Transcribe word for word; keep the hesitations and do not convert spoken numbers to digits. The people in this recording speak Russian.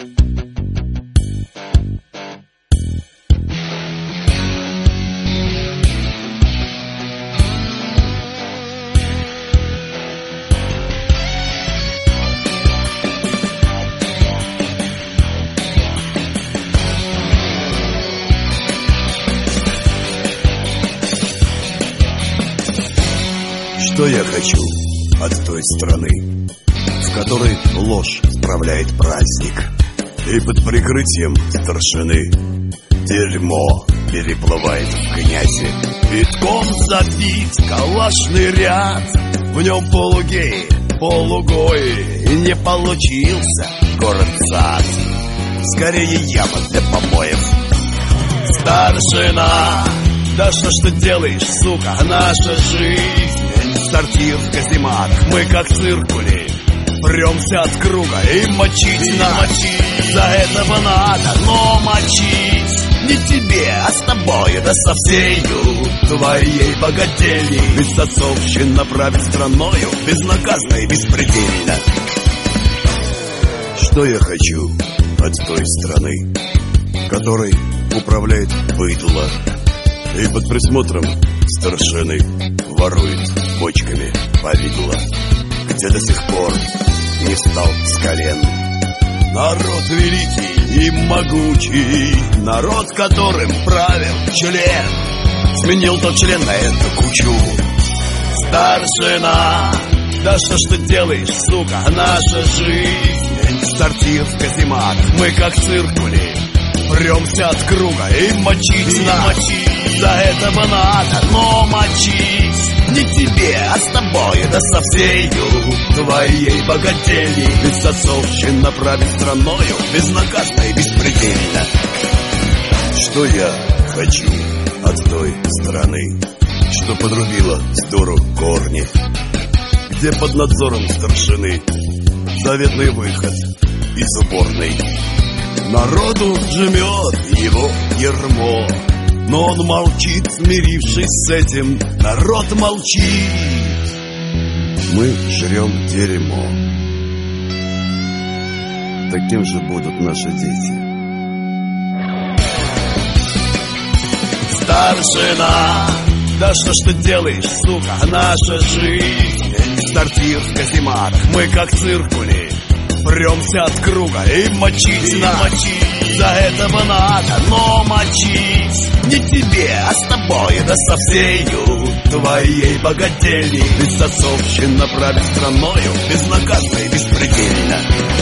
Что я хочу от той страны, в которой ложь справляет праздник, и под прикрытием старшины дерьмо переплывает в князе. Битком забит калашный ряд, в нем полугеи, полугои, и не получился город-сад, скорее яма для помоев. Старшина, да что ж ты делаешь, сука, наша жизнь сортир в казематах, мы как циркули премся от круга, и мочить надо, за этого надо, но мочить не тебе, а с тобой, да со всею твоей богадельней. Ведь соцовщина правит страною безнаказанно и беспредельно. Что я хочу от той страны, которой управляет быдло, и под присмотром старшины ворует бочками повидло, где до сих пор не встал с колен народ великий и могучий, народ, которым правил член, сменил тот член на эту кучу. Старшина, да что ж ты делаешь, сука, наша жизнь сортир в казематах, мы как циркули премся от круга, и мочить надо, за этого надо, но мочить не тебе, а с тобой, да со всею твоей богадельней. Ведь соцовщина правит страною безнаказанно и беспредельно. Что я хочу от той страны, что подрубила вздору корни, где под надзором старшины заветный выход из уборной. Народу жмет его ермо, но он молчит, смирившись с этим. Народ молчит. Мы жрем дерьмо. Таким же будут наши дети. Старшина, да что ж ты делаешь, сука, наша жизнь сортир в казематах, мы как циркули премся от круга, и мочить надо, за этого надо, но мочить не тебе, а с тобой, да со всею твоей богадельней. Ведь соцовщина правит страною безнаказанно и беспредельно.